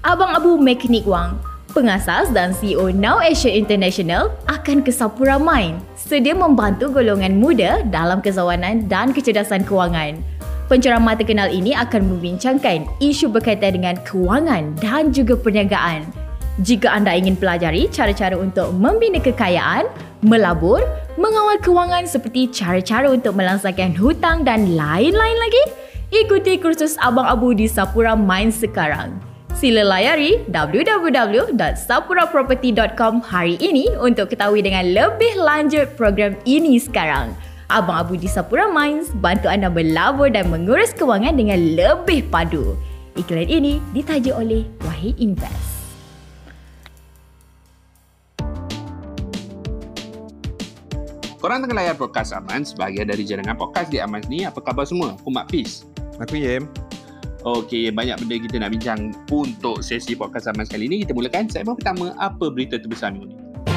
Abang Abu Mekanik Wang, pengasas dan CEO Now Asia International akan ke Sapura Mine, sedia membantu golongan muda dalam kezawanan dan kecerdasan kewangan. Penceramah terkenal ini akan membincangkan isu berkaitan dengan kewangan dan juga perniagaan. Jika anda ingin pelajari cara-cara untuk membina kekayaan, melabur, mengawal kewangan seperti cara-cara untuk melangsangkan hutang dan lain-lain lagi, ikuti kursus Abang Abu di Sapura Mine sekarang. Sila layari www.sapuraproperty.com hari ini untuk ketahui dengan lebih lanjut program ini sekarang. Abang Abu di Sapura Mines bantu anda melabur dan mengurus kewangan dengan lebih padu. Iklan ini ditaja oleh Wahid Invest. Korang tengah layar podcast Aman, sebahagian dari jaringan podcast di Aman ni. Apa khabar semua? Aku Mak Fiz. Aku Yem. Okey, banyak benda kita nak bincang untuk sesi podcast Aman kali ni. Kita mulakan segmen pertama, apa berita terbesar minggu ni?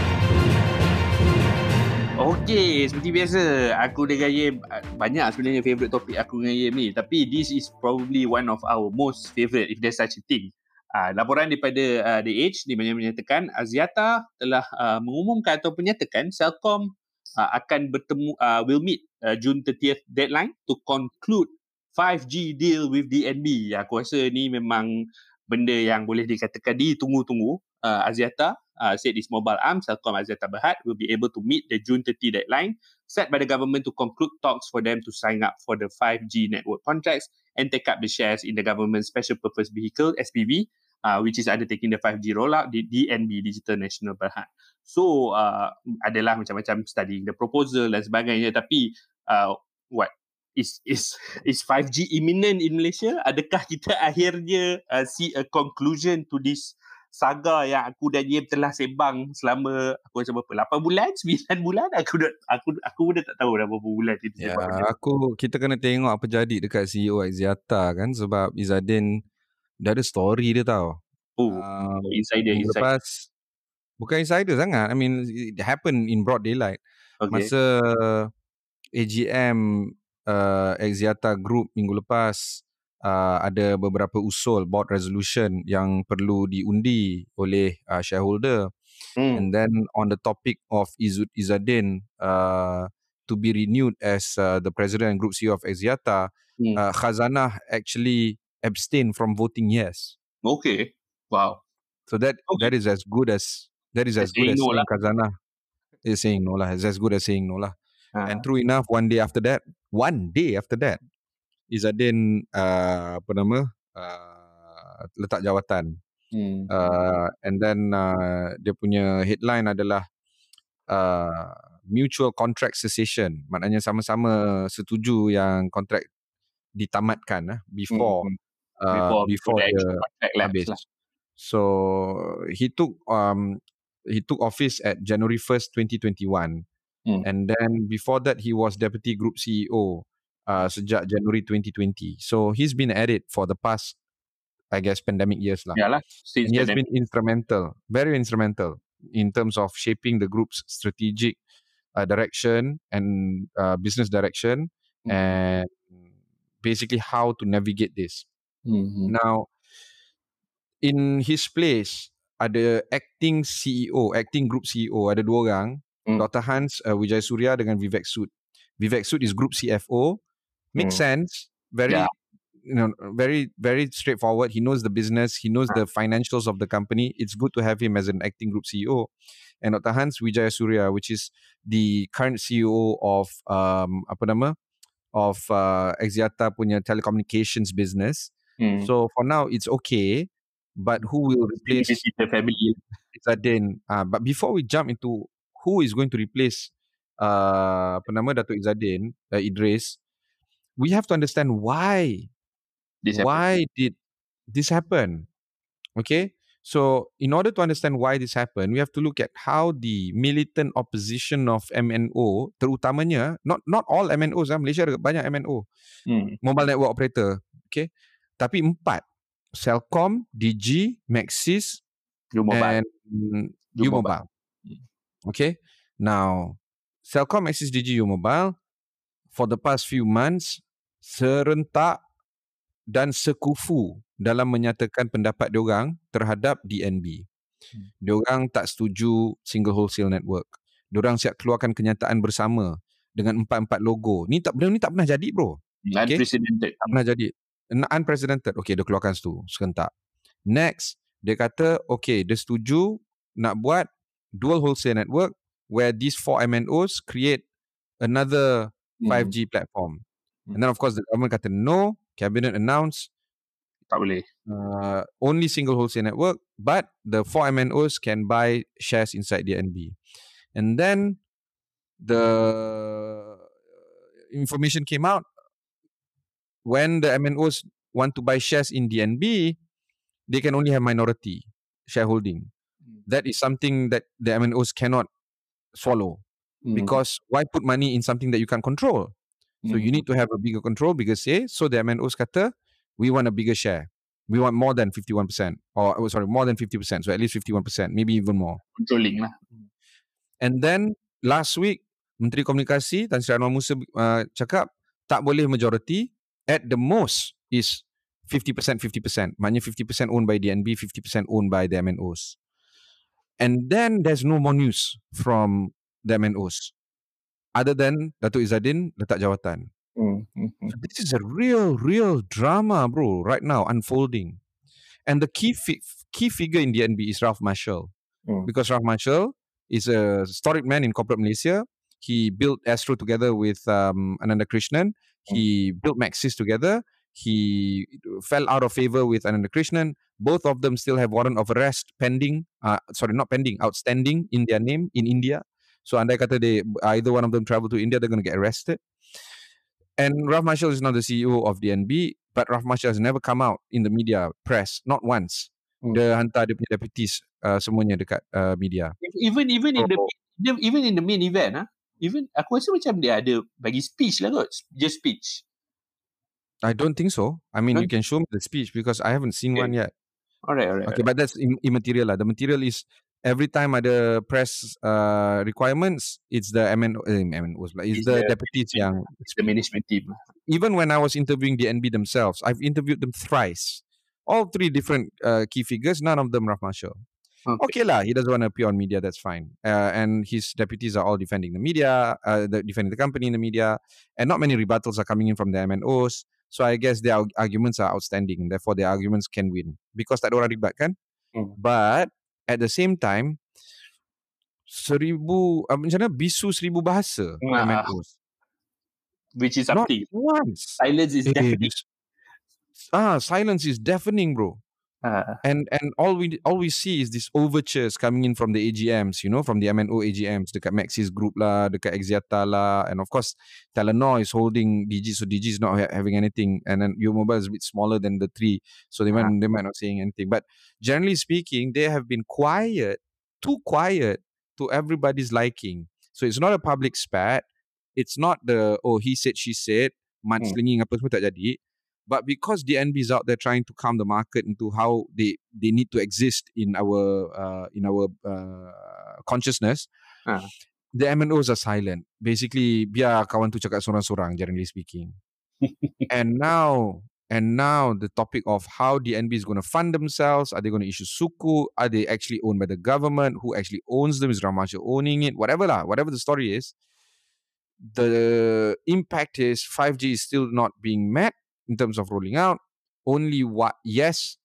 Okey, seperti biasa, aku dengan Yem, banyak sebenarnya favourite topik aku dengan Yem ni. Tapi this is probably one of our most favourite, if there's such a thing. Laporan daripada The Age di mana menyatakan Axiata telah mengumumkan atau menyatakan Celcom akan bertemu, will meet June 30th deadline to conclude 5G deal with DNB. Aku rasa ni memang benda yang boleh dikatakan ditunggu-tunggu. Axiata said its mobile arm, Celcom Axiata Berhad, will be able to meet the June 30 deadline set by the government to conclude talks for them to sign up for the 5G network contracts and take up the shares in the government special purpose vehicle, SPV, which is undertaking the 5G rollout, di DNB, Digital National Berhad. So, adalah macam-macam studying the proposal dan sebagainya. Tapi, what? Is 5G imminent in Malaysia? Adakah kita akhirnya see a conclusion to this saga yang aku dan Yem telah sembang selama aku rasa berapa 8 bulan 9 bulan aku dah tak tahu dah berapa bulan kita sembang. Kita kena tengok apa jadi dekat CEO Axiata kan, sebab Izzadin dah ada story dia tau. Insider. Lepas bukan insider sangat. I mean, it happened in broad daylight. Okay. Masa AGM Axiata Group minggu lepas, ada beberapa usul board resolution yang perlu diundi oleh shareholder. And then on the topic of Izzadin to be renewed as the president and group CEO of Axiata, Khazanah actually abstained from voting yes. Okay. Wow. So that is as good as saying Khazanah is saying no lah. It's as good as saying no lah. And true enough, one day after that, Izzadin letak jawatan. And then dia punya headline adalah mutual contract cessation. Maknanya sama-sama setuju yang kontrak ditamatkan before dia habis. So he took office at January 1st, 2021. And then before that he was deputy group CEO sejak January 2020. So he's been at it for the past, I guess, pandemic years lah. Yalah, and he has been instrumental, very instrumental in terms of shaping the group's strategic direction and business direction and basically how to navigate this. Now, in his place ada acting group CEO, ada dua orang, Dr. Hans Wijayasuriya dengan Vivek Sood. Vivek Sood is group CFO. Makes sense. Very very straightforward. He knows the business. He knows the financials of the company. It's good to have him as an acting group CEO. And Dr. Hans Wijayasuriya, which is the current CEO of Axiata punya telecommunications business. So for now it's okay. But who will replace the family? Izzadin? But before we jump into who is going to replace Datuk Izzadin, Idris, we have to understand why did this happen. Okay, so in order to understand why this happened, we have to look at how the militant opposition of MNO, terutamanya not all MNOs, Malaysia ada banyak MNO, mobile network operator, okay, tapi 4, Celcom, Digi, Maxis, and U-Mobile. Okay, now Celcom, Maxis, Digi, U-Mobile for the past few months serentak dan sekufu dalam menyatakan pendapat diorang terhadap DNB. Diorang tak setuju single wholesale network. Diorang siap keluarkan kenyataan bersama dengan 4 logo. Benda ni tak pernah jadi, bro. Okay? Unprecedented. Tak pernah jadi. Unprecedented. Okay, dia keluarkan situ serentak. Next, dia kata, okay, dia setuju nak buat dual wholesale network where these 4 MNOs create another 5G platform. And then of course the government kata no, cabinet announced Tak boleh. only single wholesale network, but the 4 MNOs can buy shares inside DNB. And then the information came out when the MNOs want to buy shares in DNB, they can only have minority shareholding. That is something that the MNOs cannot swallow. Because why put money in something that you can't control? So you need to have a bigger control, bigger say. So the MNOs kata, we want a bigger share. We want more than 51%. More than 50%. So at least 51%, maybe even more. Controlling lah. And then last week, Menteri Komunikasi Tan Sri Anwar Musa cakap, tak boleh majority. At the most is 50%, 50%. Maknanya 50% owned by DNB, 50% owned by the MNOs. And then there's no more news from the MNOs. Other than Datuk Izzaddin letak jawatan. So this is a real drama, bro, right now unfolding. And the key figure in DNB is Ralph Marshall. Because Ralph Marshall is a historic man in corporate Malaysia. He built Astro together with Ananda Krishnan. He built Maxis together. He fell out of favor with Ananda Krishnan. Both of them still have warrant of arrest pending. Outstanding in their name in India. So andai kata either one of them travel to India, they're going to get arrested. And Ralph Marshall is now the CEO of DNB, but Ralph Marshall has never come out in the media, press, not once. Dia hantar dia punya deputies semuanya dekat media. Even in the main event, even aku rasa macam dia ada bagi speech lah kot, just speech. I don't think so. I mean, you can show me the speech because I haven't seen one yet. Alright. Okay, but that's immaterial lah. The material is every time ada press requirements, it's the MNOs lah. It's the deputies yang. It's the management team. Even when I was interviewing DNB themselves, I've interviewed them thrice. All 3 different key figures, none of them Ralph Marshall. Okay lah, he doesn't want to appear on media, that's fine. And his deputies are all defending the media, defending the company in the media, and not many rebuttals are coming in from the MNOs. So I guess their arguments are outstanding, therefore their arguments can win. Because tak ada orang ribat kan? But at the same time, bisu 1000 bahasa MNOs. Which is something. Not once. Silence is deafening. Silence is deafening, bro. And all we see is these overtures coming in from the AGMs, from the MNO AGMs, dekat Maxis Group lah, dekat Axiata lah, and of course Telenor is holding DG, so DG is not having anything, and then U-Mobile is a bit smaller than the 3, so they might not saying anything. But generally speaking, they have been quiet, too quiet to everybody's liking. So it's not a public spat. It's not the he said she said, mudslinging apa semua tak jadi. But because DNB is out there trying to calm the market into how they need to exist in our consciousness, the MNOs are silent. Basically, biar kawan tu cakap sorang-sorang, generally speaking. And now the topic of how DNB is going to fund themselves, are they going to issue suku? Are they actually owned by the government? Who actually owns them? Is Ralph Marshall owning it? Whatever the story is, the impact is 5G is still not being met. In terms of rolling out, only yes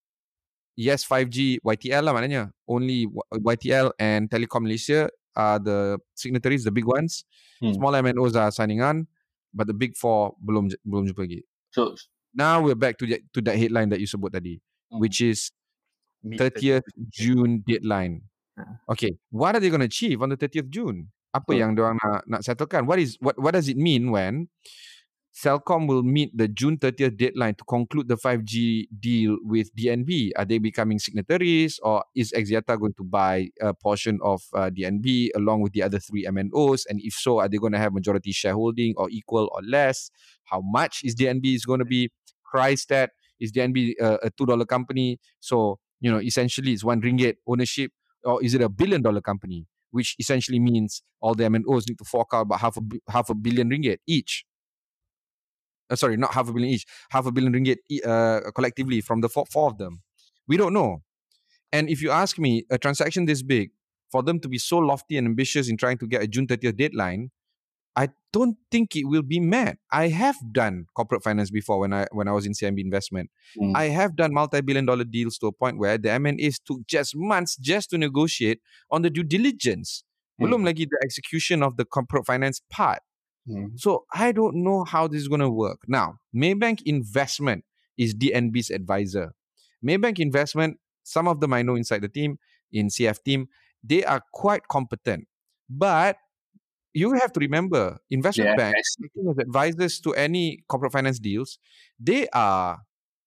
5G YTL lah maknanya. Only YTL and Telekom Malaysia are the signatories, the big ones. Small MNOs are signing on, but the big 4 belum jumpa lagi. So now we're back to that headline that you sebut tadi, which is 30th June deadline. Okay, what are they going to achieve on the 30th June? Apa yang diorang nak settlekan? What does it mean when Celcom will meet the June 30th deadline to conclude the 5G deal with DNB? Are they becoming signatories, or is Axiata going to buy a portion of DNB along with the other 3 MNOs? And if so, are they going to have majority shareholding or equal or less? How much is DNB is going to be priced at? Is DNB a $2 company? So, essentially it's RM1 ownership, or is it a $1 billion company? Which essentially means all the MNOs need to fork out about half a billion ringgit each. Sorry, not half a billion each, half a billion ringgit collectively from the four of them. We don't know. And if you ask me, a transaction this big, for them to be so lofty and ambitious in trying to get a June 30th deadline, I don't think it will be met. I have done corporate finance before when I was in CIMB Investment. I have done multi-billion-dollar deals to a point where the M&As took just months just to negotiate on the due diligence. Belum lagi the execution of the corporate finance part. So I don't know how this is going to work. Now, Maybank Investment is DNB's advisor. Maybank Investment, some of them I know inside the team, in CF team, they are quite competent. But you have to remember, investment banks, acting as advisors to any corporate finance deals, they are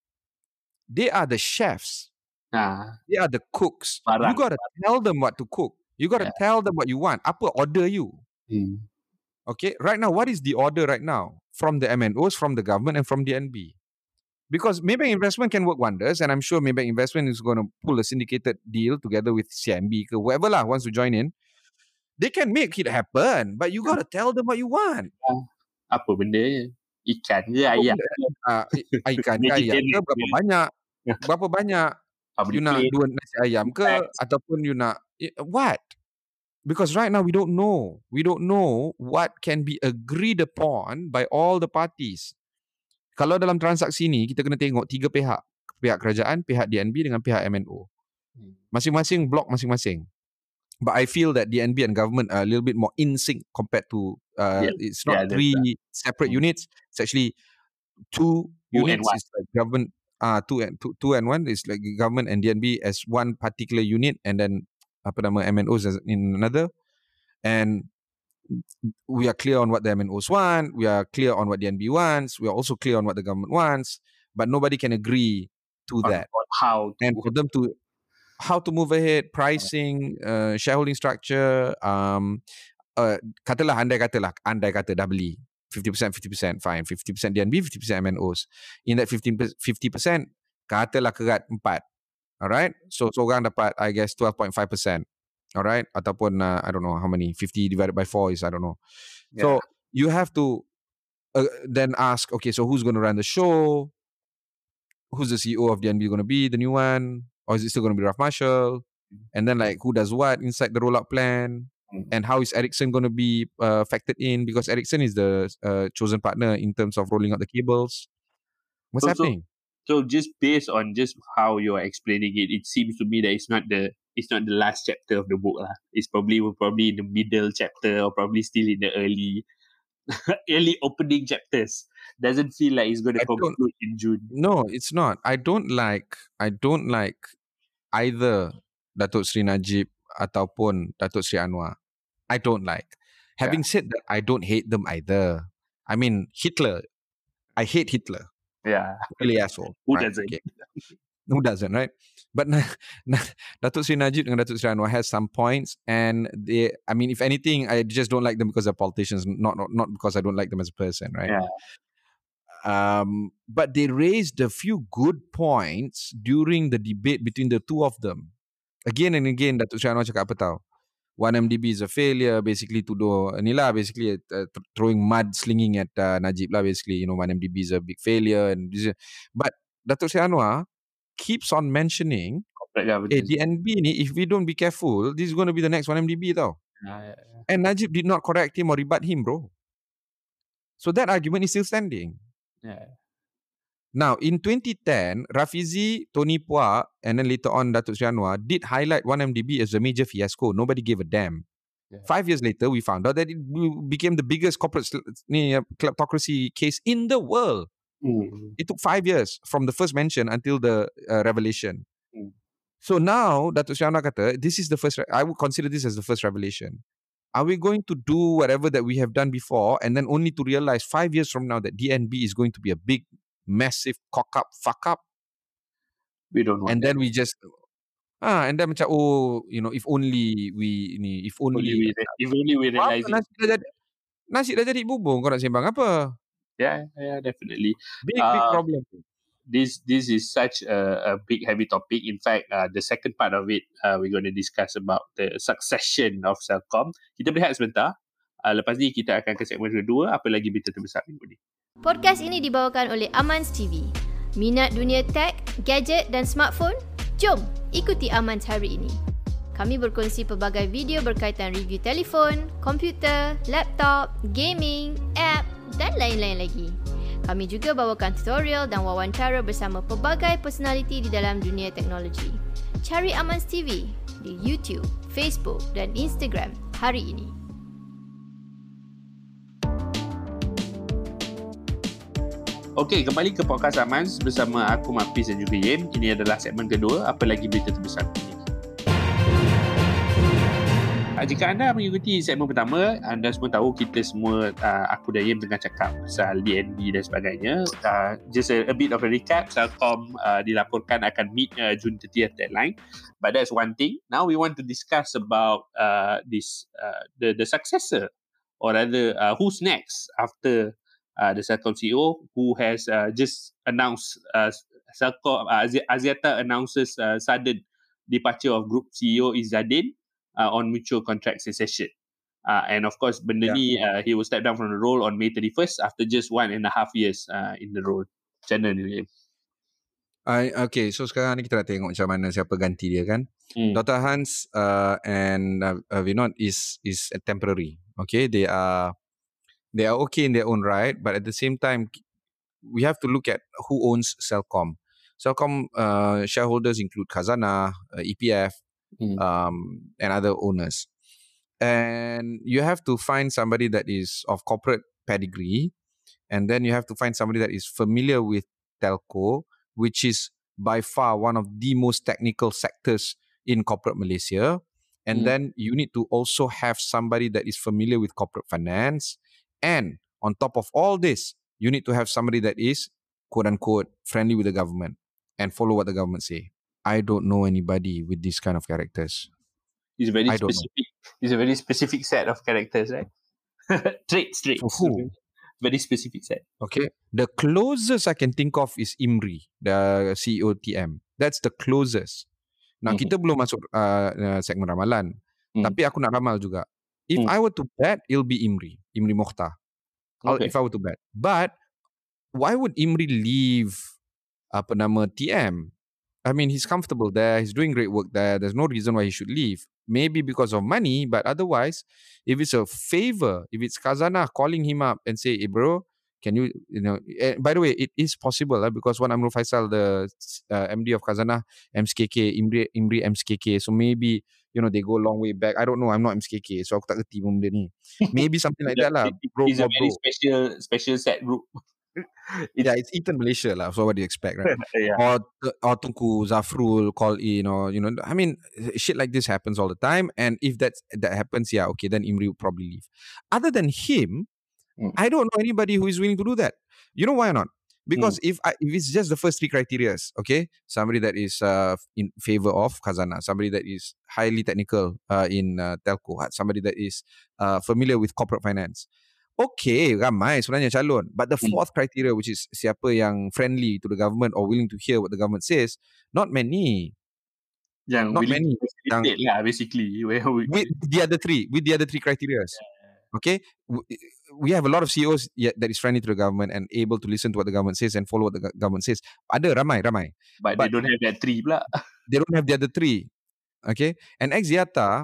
the chefs. They are the cooks. You got to tell them what to cook. You got to tell them what you want. Apa order you? Okay, right now, what is the order right now? From the MNOs, from the government, and from DNB? Because Maybank Investment can work wonders, and I'm sure Maybank Investment is going to pull a syndicated deal together with CIMB, whoever lah wants to join in. They can make it happen, but you got to tell them what you want. Apa benda? Ikan ke ayam? Ikan ke ayam ke? Berapa banyak? Berapa banyak? You nak 2 nasi ayam ke? Ataupun you nak what? Because right now we don't know. We don't know what can be agreed upon by all the parties. Kalau dalam transaksi ni, kita kena tengok 3 pihak. Pihak kerajaan, pihak DNB dengan pihak MNO. Masing-masing blok masing-masing. But I feel that DNB and government are a little bit more in sync compared to, it's not 3 separate units. It's actually 2 units. It's like government, 2 and 1 is like government and DNB as one particular unit, and then MNOs as in another. And we are clear on what the MNOs want. We are clear on what DNB wants. We are also clear on what the government wants. But nobody can agree to that. How for them to how to move ahead, pricing, shareholding structure, katalah andai kata dah beli 50%, fine, 50% DNB, 50% MNOs. In that 50%, katalah kerat 4. Alright, so seorang dapat, I guess, 12.5%. Alright, ataupun I don't know how many, 50 divided by 4 is, I don't know. So you have to then ask, okay, so who's going to run the show? Who's the CEO of DNB going to be, the new one? Or is it still going to be Ralph Marshall? And then like who does what inside the rollout plan? And how is Ericsson going to be factored in? Because Ericsson is the chosen partner in terms of rolling out the cables. What's happening? So just based on just how you are explaining it, it seems to me that it's not the last chapter of the book lah. It's probably in the middle chapter, or probably still in the early opening chapters. Doesn't feel like it's going to conclude in June. No, it's not. I don't like either Datuk Seri Najib ataupun Datuk Seri Anwar. I don't like. Having said that, I don't hate them either. I mean, Hitler. I hate Hitler. Yeah. Really asshole. Who doesn't? Okay. Who doesn't, right? But Datuk Seri Najib and Datuk Seri Anwar has some points, and they, I mean, if anything, I just don't like them because they're politicians, not because I don't like them as a person, right? Yeah. But they raised a few good points during the debate between the two of them. Again and again, Datuk Seri Anwar cakap apa tau? 1MDB is a failure, basically tuduh ni lah, basically throwing mud slinging at Najib lah, basically, 1MDB is a big failure. But Datuk Seri Anwar keeps on mentioning, DNB ni, if we don't be careful, this is going to be the next 1MDB tau. And Najib did not correct him or rebut him, bro. So that argument is still standing. Now, in 2010, Rafizi, Tony Pua, and then later on Datuk Seri Anwar did highlight 1MDB as a major fiasco. Nobody gave a damn. 5 years later, we found out that it became the biggest corporate kleptocracy case in the world. It took 5 years from the first mention until the revelation. So now, Datuk Seri Anwar kata, this is the first, I would consider this as the first revelation. Are we going to do whatever that we have done before, and then only to realize 5 years from now that DNB is going to be a big, massive cock-up, fuck-up? We don't want and that. Then we just, and then macam, if only we realize it. Nasi dah jadi bubur, kau nak sembang apa? Yeah, definitely. Big problem. This is such a big, heavy topic. In fact, the second part of it, we're going to discuss about the succession of Celcom. Kita berehat sebentar. Lepas ni kita akan ke segmen kedua. Apa lagi berita terbesar minggu ni? Podcast ini dibawakan oleh Amans TV. Minat dunia tech, gadget dan smartphone? Jom ikuti Amans hari ini. Kami berkongsi pelbagai video berkaitan review telefon, komputer, laptop, gaming, app dan lain-lain lagi. Kami juga bawakan tutorial dan wawancara bersama pelbagai personaliti di dalam dunia teknologi. Cari Amans TV di YouTube, Facebook dan Instagram hari ini. Okey, kembali ke podcast Amans bersama aku Mafiz dan juga Yen. Ini adalah segmen kedua, apa lagi berita terbesar ini. Jika anda mengikuti segmen pertama, anda semua tahu kita semua, aku dan Yen tengah cakap pasal DNB dan sebagainya. Just a bit of a recap, Celcom dilaporkan akan meet June 30th deadline. But that's one thing. Now we want to discuss about the successor, or rather who's next after the Celcom CEO, who has just announced Celcom Axiata announces sudden departure of Group CEO Izzadin on mutual contract cessation. And of course, benda ni he will step down from the role on May 31st after just 1.5 years in the role. Macam mana ni? Okay, so sekarang ni kita nak tengok macam mana siapa ganti dia kan. Dr. Hans and Vinod is temporary. Okay, they are okay in their own right, but at the same time, we have to look at who owns Celcom. Celcom shareholders include Khazanah, EPF, and other owners. And you have to find somebody that is of corporate pedigree, and then you have to find somebody that is familiar with telco, which is by far one of the most technical sectors in corporate Malaysia. And then you need to also have somebody that is familiar with corporate finance. And on top of all this, you need to have somebody that is, quote-unquote, friendly with the government and follow what the government say. I don't know anybody with these kind of characters. It's very specific. It's a very specific set of characters, right? Traits. Who? Very specific set. Okay. The closest I can think of is Imri, the CEO TM. That's the closest. Now, kita belum masuk segmen ramalan. Tapi aku nak ramal juga. If I were to bet, it'll be Imri Mokhtar. Okay. If I were to bet. But why would Imri leave TM? I mean, he's comfortable there. He's doing great work there. There's no reason why he should leave. Maybe because of money, but otherwise, if it's a favor, if it's Khazanah calling him up and say, hey bro, can you by the way, it is possible because when Amrul Faisal, the MD of Khazanah, MSKK, Imri MSKK, so maybe, they go a long way back. I don't know, I'm not MSKK, so aku tak kerti benda ni. Maybe something like that lah. It's a very special set group. It's Eton Malaysia lah. So what do you expect, right? Or Tunku Zafrul call in, or I mean, shit like this happens all the time. And if that happens, okay, then Imri will probably leave. Other than him, I don't know anybody who is willing to do that. You know why not? Because if it's just the first three criteria, okay, somebody that is in favor of Khazanah, somebody that is highly technical in telco, somebody that is familiar with corporate finance. Okay, ramai sebenarnya calon. But the fourth criteria, which is siapa yang friendly to the government or willing to hear what the government says, not many. Not many. Basically. With the other three criteria. Okay, we have a lot of CEOs that is friendly to the government and able to listen to what the government says and follow what the government says. Ada ramai. But they don't have that three pula. They don't have the other three. Okay, and Axiata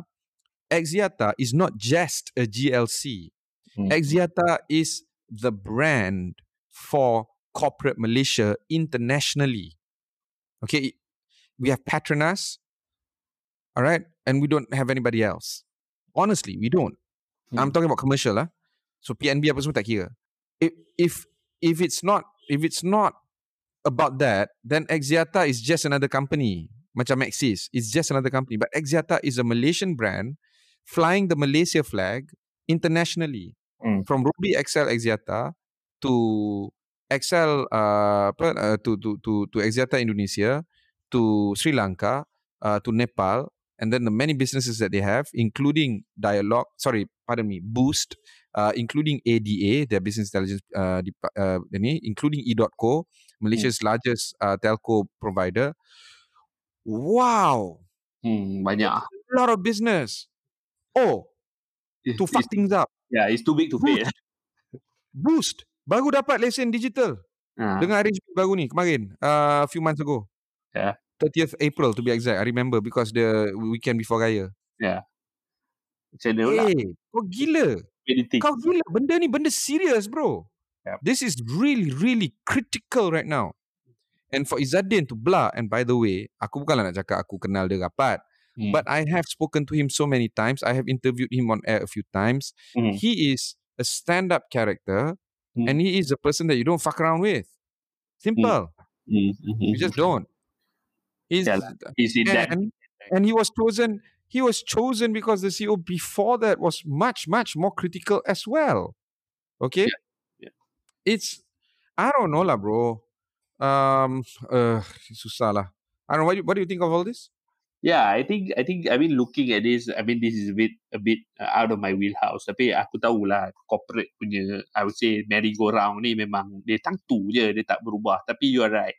is not just a GLC. Axiata is the brand for corporate Malaysia internationally. Okay, we have Petronas, all right, and we don't have anybody else. Honestly, we don't. I'm talking about commercial lah. So PNB apa semua tak kira. If it's not about that, then Axiata is just another company. Macam Maxis, it's just another company. But Axiata is a Malaysian brand flying the Malaysia flag internationally. From Ruby XL Axiata to XL to Axiata Indonesia, to Sri Lanka, to Nepal, and then the many businesses that they have, including Boost, including ADA, their business intelligence, including E.co, Malaysia's largest telco provider. Wow. Banyak. A lot of business. To fuck things up. Yeah, it's too big to fail. Boost. Baru dapat lesen digital dengan arrangement baru ni kemarin, a few months ago. Yeah. 30th April to be exact. I remember because the weekend before Raya. Yeah. Macam mana pula? Kau gila. Anything. Kau gila. Benda ni benda serious, bro. Yep. This is really, really critical right now. And for Izzaddin to blah, and by the way, aku bukanlah nak cakap aku kenal dia rapat, but I have spoken to him so many times. I have interviewed him on air a few times. He is a stand-up character, and he is a person that you don't fuck around with. Simple. You just don't. He's in that. And he was chosen. He was chosen because the CEO before that was much, much more critical as well. Okay? Yeah. It's, I don't know lah, bro. Susah lah. I don't know. What do you think of all this? Yeah, I think. I mean, looking at this, I mean, this is a bit out of my wheelhouse. Tapi aku tahulah corporate punya, I would say, merry-go-round ni memang dia tangtu je, dia tak berubah. Tapi you are right.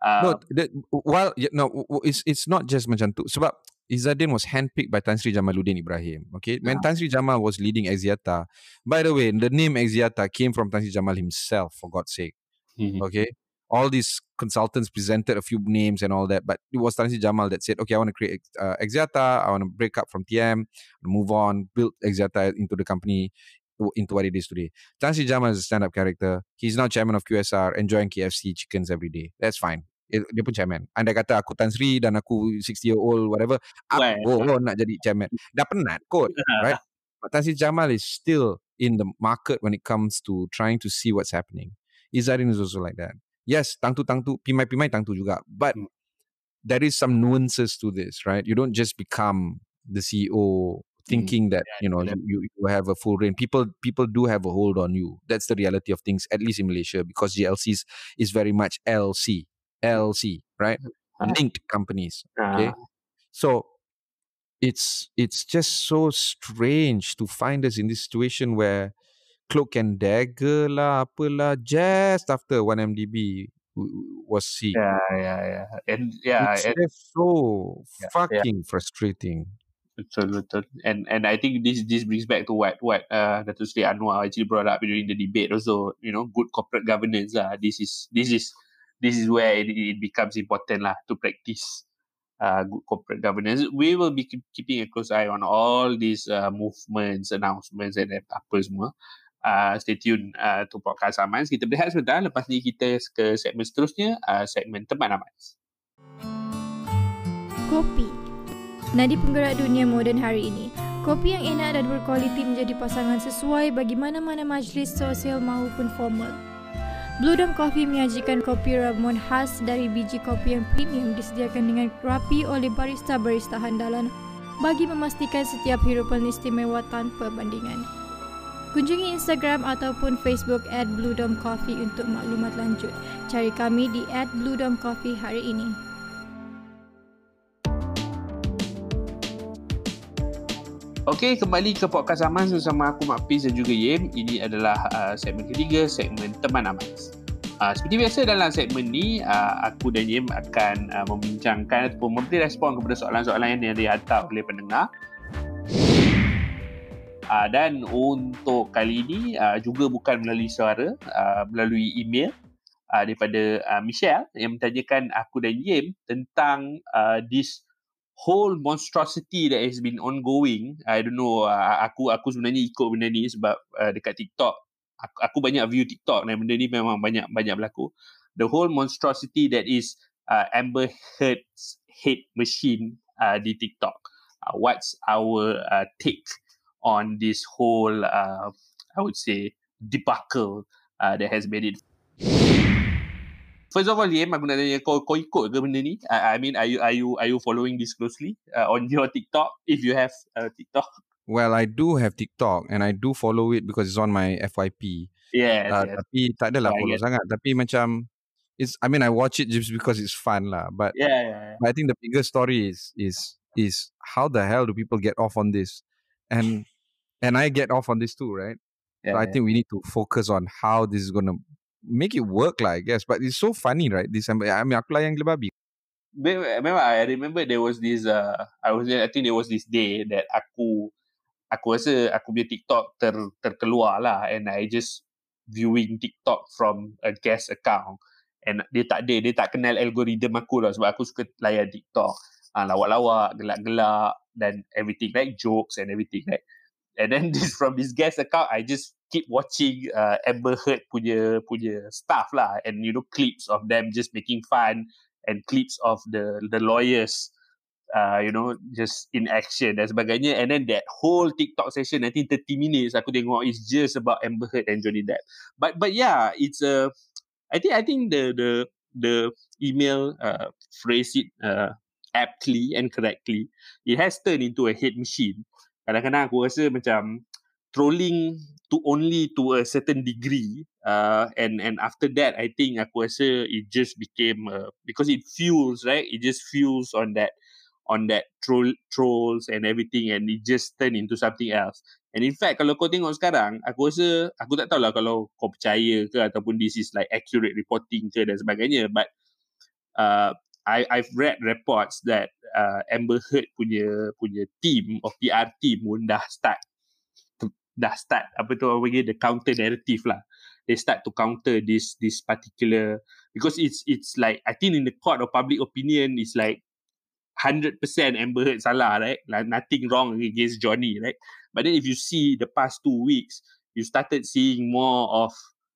It's not just macam tu. Sebab Izzaddin was handpicked by Tan Sri Jamaluddin Ibrahim. Okay, when Tan Sri Jamal was leading Axiata, by the way, the name Axiata came from Tan Sri Jamal himself, for God's sake. Okay, all these consultants presented a few names and all that, but it was Tan Sri Jamal that said, okay, I want to create Axiata, I want to break up from TM, move on, build Axiata into the company, into what it is today. Tan Sri Jamal is a stand-up character. He's now chairman of QSR, enjoying KFC chickens every day. That's fine. Dia pun chairman. Anda kata aku Tan Sri dan aku 60-year-old whatever, aku nak jadi chairman. Dah penat kot, right? But Tan Sri Jamal is still in the market when it comes to trying to see what's happening. Izzaddin is also like that. Yes, tangtu, pimai tangtu juga. But there is some nuances to this, right? You don't just become the CEO thinking that you have a full reign. People do have a hold on you. That's the reality of things, at least in Malaysia, because GLCs is very much LC, right? Linked companies. Okay, so it's just so strange to find us in this situation where Cloak and Dagger lah, apalah, just after 1MDB was seen. Yeah. And it's just so fucking frustrating. Betul. And I think this brings back to what Dato' Sri Anwar actually brought up during the debate also. Good corporate governance lah. This is where it becomes important lah to practice good corporate governance. We will be keeping a close eye on all these movements, announcements and apa semua. Stay tuned to Podcast Amans. Kita berehat sebentar. Lepas ni kita ke segmen seterusnya, segmen Teman Amans. Kopi. Nadi penggerak dunia moden hari ini. Kopi yang enak dan berkualiti menjadi pasangan sesuai bagi mana-mana majlis sosial maupun formal. Blue Dome Coffee menyajikan kopi ramuan khas dari biji kopi yang premium disediakan dengan rapi oleh barista-barista handalan bagi memastikan setiap hirupan istimewa tanpa bandingan. Kunjungi Instagram ataupun Facebook @BlueDomeCoffee untuk maklumat lanjut. Cari kami di @BlueDomeCoffee hari ini. Okey, kembali ke Podcast Amans bersama aku Mak Fiz dan juga Yem. Ini adalah segmen ketiga, segmen Teman Amans. Seperti biasa dalam segmen ni, aku dan Yem akan membincangkan ataupun memberi respon kepada soalan-soalan yang dihantar oleh pendengar. Dan untuk kali ini juga bukan melalui suara, melalui email daripada Michelle yang menanyakan aku dan Yem tentang this whole monstrosity that has been ongoing. I don't know, aku sebenarnya ikut benda ni sebab dekat TikTok aku banyak view TikTok dan benda ni memang banyak berlaku. The whole monstrosity that is Amber Heard's hate machine di TikTok. What's our take on this whole, I would say, debacle that has made it. First of all, Liam, aku nak tanya kau ikut ke benda ni? I mean, are you following this closely on your TikTok? If you have TikTok. Well, I do have TikTok and I do follow it because it's on my FYP. Yes. Tapi tak adalah follow sangat. Tapi macam, I watch it just because it's fun lah. But I think the bigger story is how the hell do people get off on this? And I get off on this too, right? So I think we need to focus on how this is going to make it work lah, I guess. But it's so funny, right? Aku lah yang gila babi. Memang, I remember there was this, I think there was this day that aku rasa aku punya TikTok terkeluar lah, and I just viewing TikTok from a guest account. And dia tak kenal algoritma aku lah, sebab aku suka layan TikTok. Lawak-lawak, gelak-gelak dan everything, right? Jokes and everything, right? And then from this guest account, I just keep watching Amber Heard punya stuff lah, and clips of them just making fun, and clips of the lawyers, just in action dan sebagainya. And then that whole TikTok session, I think 30 minutes aku tengok is just about Amber Heard and Johnny Depp. But yeah, it's I think the email phrased it aptly and correctly. It has turned into a hate machine. Kadang-kadang aku rasa macam trolling only to a certain degree, and after that I think aku rasa it just became because it fuels, right? It just fuels on that trolls and everything, and it just turned into something else. And in fact, kalau kau tengok sekarang, aku rasa, aku tak tahulah kalau kau percaya ke ataupun this is like accurate reporting ke dan sebagainya, but I've read reports that Amber Heard punya team of PR team pun dah start the counter narrative lah. They start to counter this particular, because it's like, I think in the court of public opinion, it's like 100% Amber Heard salah, right? Like nothing wrong against Johnny, right? But then if you see the past 2 weeks, you started seeing more of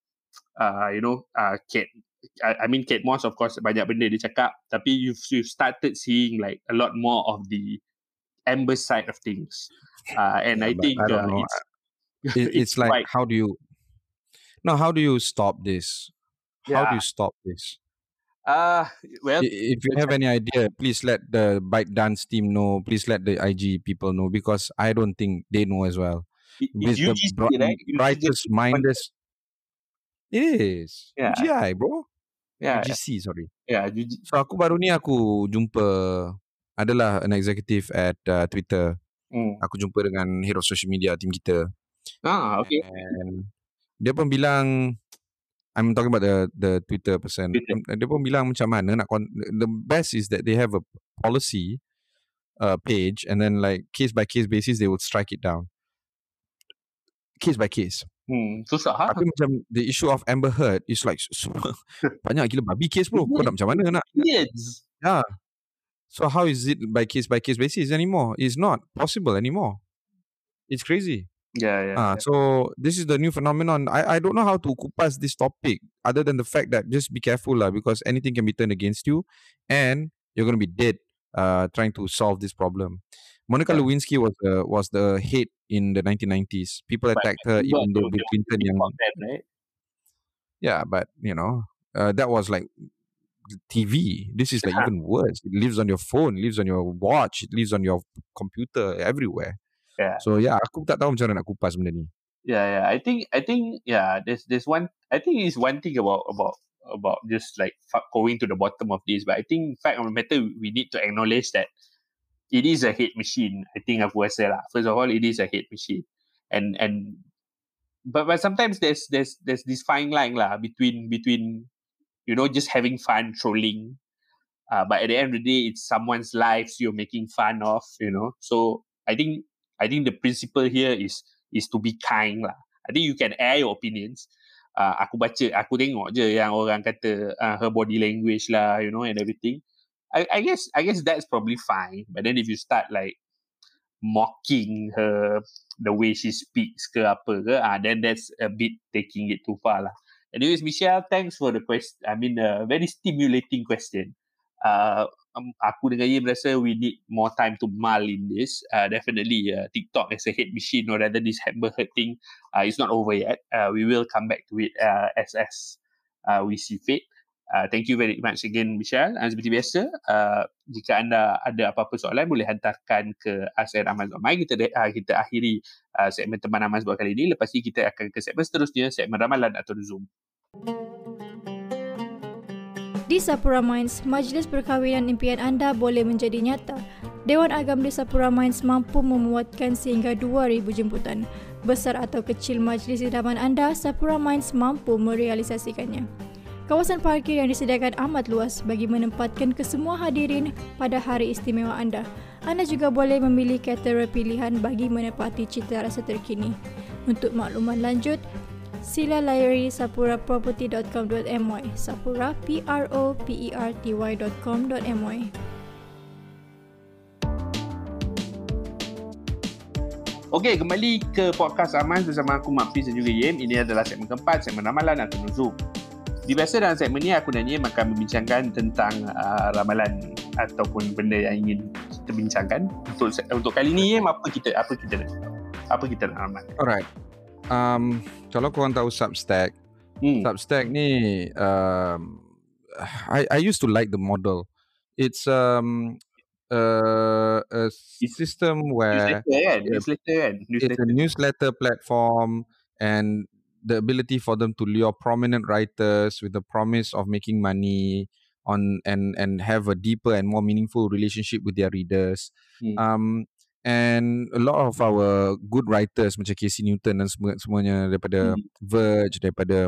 Kate Moss, of course, banyak benda dia cakap, tapi you've started seeing like a lot more of the Amber side of things, and I think it's like quite... how do you stop this? How do you stop this? Well, if you have any idea, please let the ByteDance team know. Please let the IG people know, because I don't think they know as well. It's UGC, right? Righteous minders. It is. Yeah. UGI, bro. Yeah. UGC, sorry. Yeah. So aku baru ni aku jumpa adalah an executive at Twitter. Aku jumpa dengan head of social media team kita. Okay. And dia pun bilang, I'm talking about the Twitter person. Dia pun bilang macam mana the best is that they have a policy page, and then like case by case basis they would strike it down. Case by case. Susah. Tapi macam the issue of Amber Heard is like banyak gila babi case bro. Kau nak macam mana nak? Yes. Yeah. So how is it by case basis anymore? It's not possible anymore. It's crazy. Yeah. So this is the new phenomenon. I don't know how to kupas this topic other than the fact that just be careful lah, because anything can be turned against you and you're going to be dead trying to solve this problem. Monica Lewinsky was the hate in the 1990s. People attacked her even though Bill Clinton yang... right? Yeah, but that was like TV. This is like even worse. It lives on your phone, it lives on your watch, it lives on your computer, everywhere. Yeah. So aku tak tahu macam mana nak kupas benda ni. Yeah. I think there's one. I think it's one thing about just like going to the bottom of this. But I think fact of the matter, we need to acknowledge that it is a hate machine. I think aku rasa lah. First of all, it is a hate machine, but sometimes there's this fine line lah between just having fun trolling, but at the end of the day, it's someone's lives you're making fun of. So I think the principle here is to be kind lah. I think you can air your opinions. Aku tengok je yang orang kata her body language lah, and everything. I guess that's probably fine. But then if you start like mocking her, the way she speaks ke apa ke, then that's a bit taking it too far lah. Anyways, Michelle, thanks for the question. I mean, a very stimulating question. Aku dengan Yim rasa we need more time to mull in this. Definitely TikTok as a hate machine, or rather this Amber Heard thing, it's not over yet. We will come back to it as we see fit. Thank you very much again, Michelle. Seperti biasa, jika anda ada apa-apa soalan, boleh hantarkan ke @Aman.my. Kita akhiri segmen Teman Aman buat kali ini. Lepas ni kita akan ke segmen seterusnya, segmen Ramalan atau Zoom. Di Sapura Mines, majlis perkahwinan impian anda boleh menjadi nyata. Dewan Agam di Sapura Mines mampu memuatkan sehingga 2,000 jemputan. Besar atau kecil majlis idaman anda, Sapura Mines mampu merealisasikannya. Kawasan parkir yang disediakan amat luas bagi menempatkan kesemua hadirin pada hari istimewa anda. Anda juga boleh memilih caterer pilihan bagi menepati cita rasa terkini. Untuk makluman lanjut, Sila layari sapuraproperty.com.my. Sapura property.com.my. Okey, kembali ke podcast Aman bersama aku Mak Fiz dan juga Yem. Ini adalah segmen keempat, segmen ramalan atau nuzum. Biasa dalam segmen ni aku dan Yem akan membincangkan tentang ramalan ataupun benda yang ingin kita bincangkan. Untuk kali ni Yem, apa kita nak ramal? Alright. Kalau korang tahu Substack, Substack ni I used to like the model. It's a system where Newsletter kan? it's a newsletter platform, and the ability for them to lure prominent writers with the promise of making money on and have a deeper and more meaningful relationship with their readers. And a lot of our good writers macam Casey Newton dan semuanya daripada Verge, daripada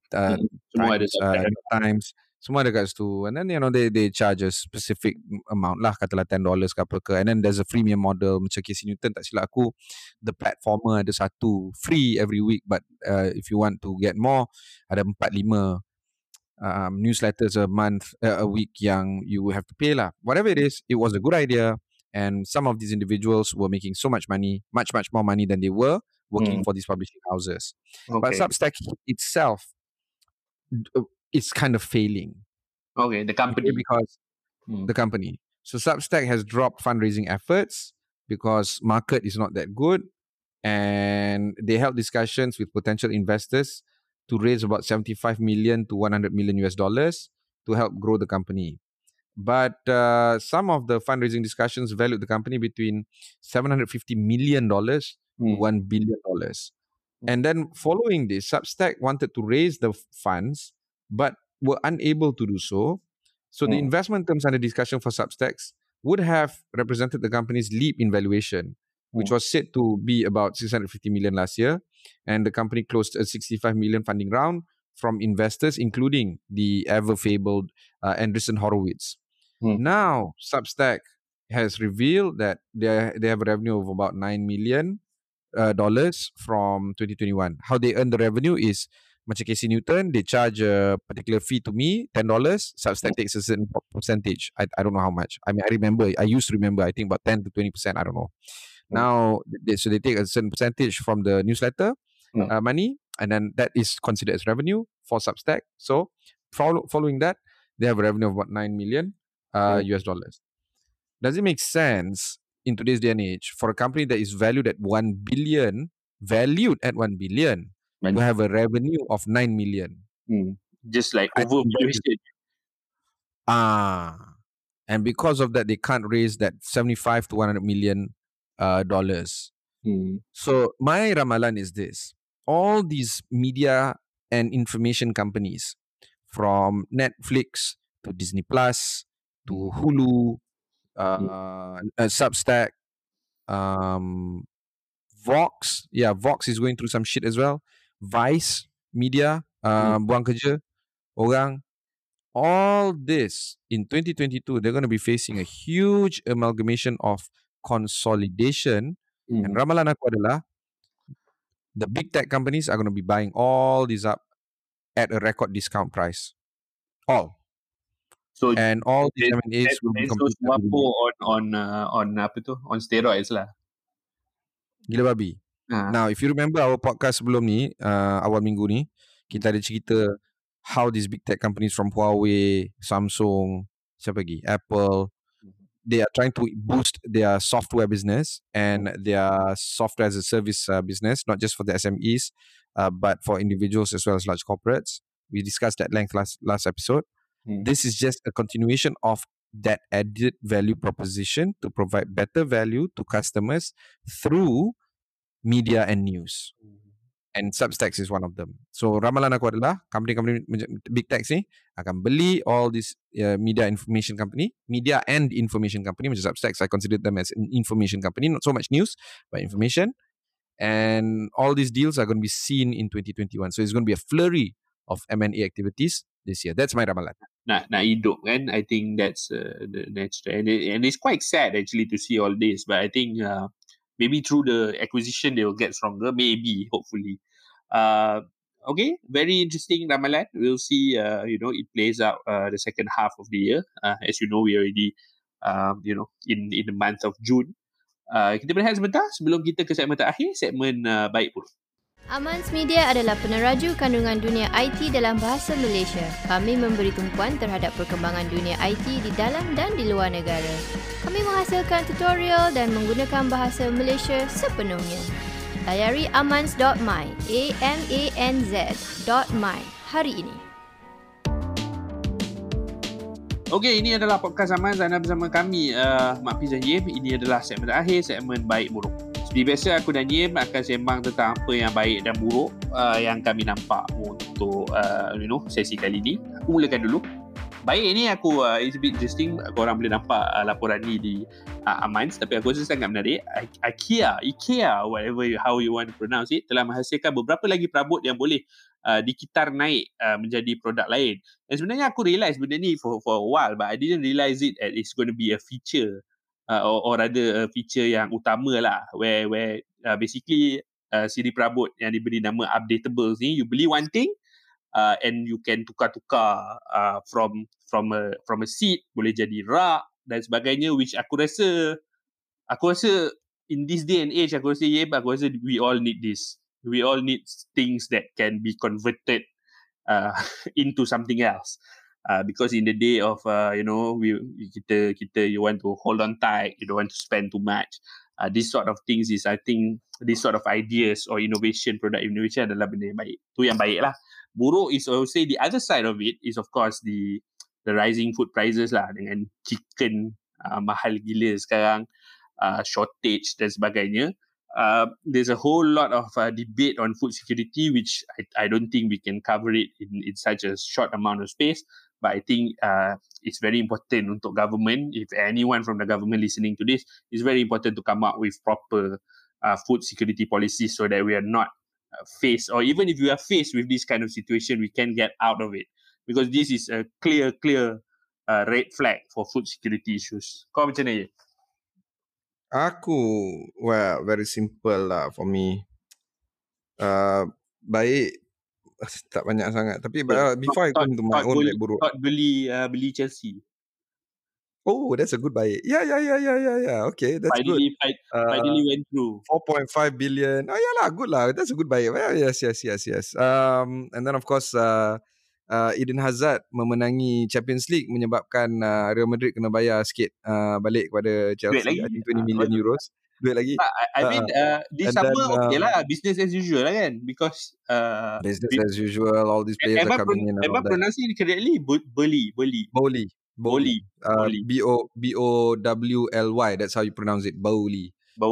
Times, semua ada kat situ. And then they charge a specific amount lah, katalah $10 ke apa ke. And then there's a freemium model macam Casey Newton, tak silap aku The Platformer ada satu free every week, but if you want to get more ada 4-5 newsletters a week yang you have to pay lah. Whatever it is, it was a good idea. And some of these individuals were making so much money, much more money than they were working for these publishing houses. Okay. But Substack itself, it's kind of failing. Okay, the company. Because the company. So Substack has dropped fundraising efforts because market is not that good, and they held discussions with potential investors to raise about $75 million to $100 million to help grow the company. But some of the fundraising discussions valued the company between $750 million to $1 billion. And then following this, Substack wanted to raise the funds, but were unable to do so. So the investment terms under discussion for Substacks would have represented the company's leap in valuation, which was said to be about $650 million last year. And the company closed a $65 million funding round from investors, including the ever-fabled Andreessen Horowitz. Now, Substack has revealed that they have a revenue of about $9 million from 2021. How they earn the revenue is, macam Casey Newton, they charge a particular fee to me, $10. Substack takes a certain percentage. I don't know how much. I mean, I used to remember, I think about 10 to 20%, I don't know. Now, they take a certain percentage from the newsletter money, and then that is considered as revenue for Substack. So, following that, they have a revenue of about $9 million US dollars. Does it make sense in today's day and age for a company that is valued at $1 billion, to have a revenue of $9 million? Just like overvaluation. And because of that, they can't raise that $75 to $100 million dollars. So my ramalan is this: all these media and information companies, from Netflix to Disney Plus to Hulu, Substack, Vox. Yeah, Vox is going through some shit as well. Vice Media, buang kerja orang. All this in 2022, they're going to be facing a huge amalgamation of consolidation. And ramalan aku adalah the big tech companies are going to be buying all these up at a record discount price. All. So and all these M&As will be completed on steroids lah. Gila babi. Now, if you remember our podcast sebelum ni, awal minggu ni, kita ada cerita how these big tech companies from Huawei, Samsung, siapa lagi, Apple, they are trying to boost their software business and their software as a service business, not just for the SMEs, but for individuals as well as large corporates. We discussed at length last episode. This is just a continuation of that added value proposition to provide better value to customers through media and news. And Substacks is one of them. So ramalan aku adalah company big techs ni akan beli all this media and information company, macam Substacks. I consider them as an information company, not so much news, but information. And all these deals are going to be seen in 2021. So it's going to be a flurry of M&A activities this year. That's my ramalan. Nak hidup kan, I think that's the natural. And it's quite sad actually to see all this. But I think maybe through the acquisition they will get stronger. Maybe, hopefully. okay, very interesting ramalan. We'll see, it plays out the second half of the year. As you know, we already, in the month of June. Kita berehat sebentar sebelum kita ke segmen terakhir, segmen Baik Buruk. Amans Media adalah peneraju kandungan dunia IT dalam bahasa Malaysia. Kami memberi tumpuan terhadap perkembangan dunia IT di dalam dan di luar negara. Kami menghasilkan tutorial dan menggunakan bahasa Malaysia sepenuhnya. Layari amans.my, amanz.my hari ini. Okey, ini adalah podcast Amans dan bersama kami, Mak Fiz dan Yim. Ini adalah segmen terakhir, segmen Baik Buruk. Seperti biasa, aku dan Yim akan sembang tentang apa yang baik dan buruk yang kami nampak untuk sesi kali ini. Aku mulakan dulu. Baik ni aku, it's a bit interesting. Korang boleh nampak laporan ni di Amans, tapi aku rasa sangat menarik. IKEA, how you want to pronounce it, telah menghasilkan beberapa lagi perabot yang boleh dikitar naik menjadi produk lain. Dan sebenarnya aku realise benda ni for a while, but I didn't realise it as it's going to be a feature or rather a feature yang utama lah, where basically siri perabot yang diberi nama updatables ni, you beli one thing and you can tukar-tukar from a seat, boleh jadi rak dan sebagainya, which aku rasa in this day and age, aku rasa we all need this. We all need things that can be converted into something else. Because in the day of kita you want to hold on tight, you don't want to spend too much. This sort of things is, I think, this sort of ideas or product innovation adalah benda yang baik. Tu yang baik lah. Buruk is, I would say, the other side of it is of course the rising food prices lah, dengan chicken mahal gila sekarang, shortage dan sebagainya. There's a whole lot of debate on food security, which I don't think we can cover it in such a short amount of space. But I think it's very important untuk government, if anyone from the government listening to this, it's very important to come up with proper food security policies so that we are not faced, or even if we are faced with this kind of situation, we can get out of it. Because this is a clear red flag for food security issues. Kau macam mana, Ye? Very simple lah for me. Baik, tak banyak sangat. Tapi before I come to my own baik buruk. Beli Chelsea. Oh, that's a good baik. Yeah. Okay, that's finally, good. Finally went through. 4.5 billion. Oh, yeah lah, good lah. That's a good baik. Yes. And then of course, Eden Hazard memenangi Champions League menyebabkan Real Madrid kena bayar sikit balik kepada Chelsea. I think 20 million euros. Duit lagi. I mean, this summer okay lah, business as usual lah kan, because business as usual, all these players are coming in. Am I pronouncing it correctly? Bowley. Bowley. Bowly. That's how you pronounce it. Bowley.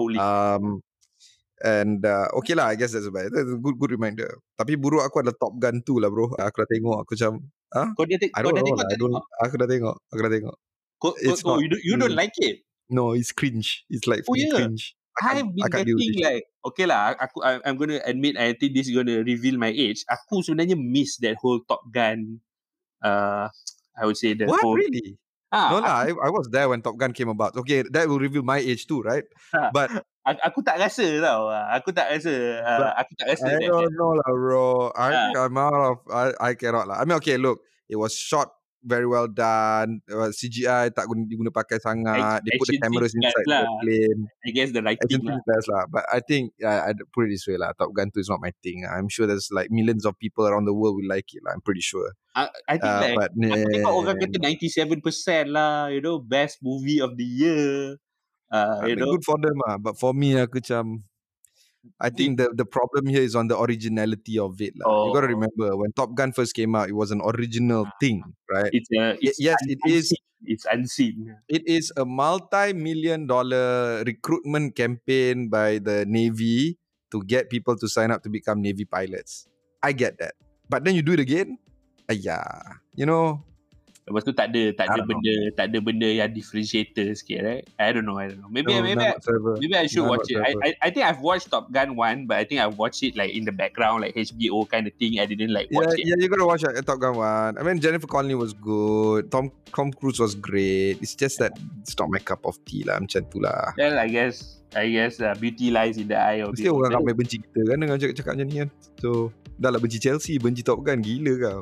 And okay lah, I guess that's a good reminder. Tapi buruk aku adalah Top Gun 2 lah bro. Aku dah tengok, aku macam Kau dah tengok? Aku dah tengok. You don't like it? No, it's cringe. It's like cringe. I've been getting like, okay lah, I'm going to admit, I think this is going to reveal my age. Aku sebenarnya miss that whole Top Gun, I would say that what, whole... really? No lah, I was there when Top Gun came about. Okay, that will reveal my age too, right? But aku tak rasa tau. Aku tak rasa. I don't know lah, bro. I'm out of... I cannot lah. I mean, okay, look. It was shot very well done. CGI tak diguna pakai sangat. They put the cameras inside the plane. I guess the writing lah. But I think, I put it this way lah. Top Gun 2 is not my thing. I'm sure there's like millions of people around the world will like it lah. I'm pretty sure. I think aku tengok orang kata 97% lah. Best movie of the year. Good for them lah. But for me, aku macam... I think the problem here is on the originality of it. You got to remember, when Top Gun first came out, it was an original thing, right? It's unseen. It is a multi-million-dollar recruitment campaign by the Navy to get people to sign up to become Navy pilots. I get that. But then you do it again? Lepas tu tak ada benda yang differentiator sikit, right? I don't know. Maybe I should watch it. I think I've watched Top Gun 1, but I think I've watched it like in the background, like HBO kind of thing. I didn't like watch it. Yeah, you gotta watch Top Gun 1. I mean, Jennifer Connelly was good. Tom Cruise was great. It's just that it's not my cup of tea lah, macam tu lah. Well, I guess beauty lies in the eye of mesti orang ramai benci kita kan dengan cakap macam ni kan. So dah lah benci Chelsea, benci Top Gun, gila kau.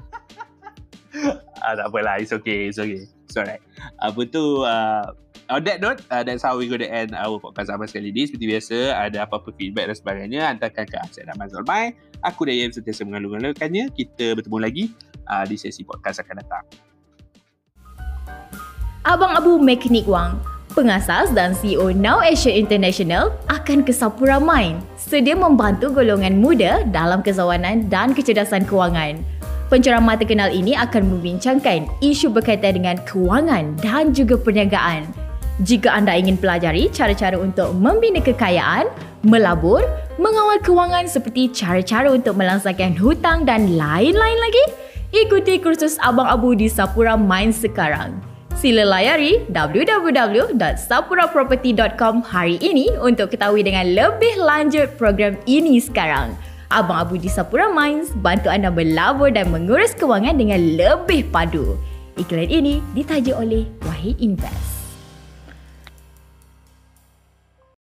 Tak apalah, it's okay. It's alright. Apa tu, on that note, that's how we going to end our podcast Aman sekali ni. Seperti biasa, ada apa-apa feedback dan sebagainya, hantarkan ke Absen Aman Zulmai. Aku dan Yem sentiasa mengalung-alungkannya. Kita bertemu lagi di sesi podcast akan datang. Abang Abu Mekanik Wang, pengasas dan CEO Now Asia International, akan ke Sapura Mind, sedia membantu golongan muda dalam kezawanan dan kecerdasan kewangan. Penceramah terkenal ini akan membincangkan isu berkaitan dengan kewangan dan juga perniagaan. Jika anda ingin pelajari cara-cara untuk membina kekayaan, melabur, mengawal kewangan seperti cara-cara untuk melangsangkan hutang dan lain-lain lagi, ikuti kursus Abang Abu di Sapura Mind sekarang. Sila layari www.sapuraproperty.com hari ini untuk ketahui dengan lebih lanjut program ini sekarang. Abang Abu di Sapura Minds bantu anda melabur dan mengurus kewangan dengan lebih padu. Iklan ini ditaja oleh Wahid Invest.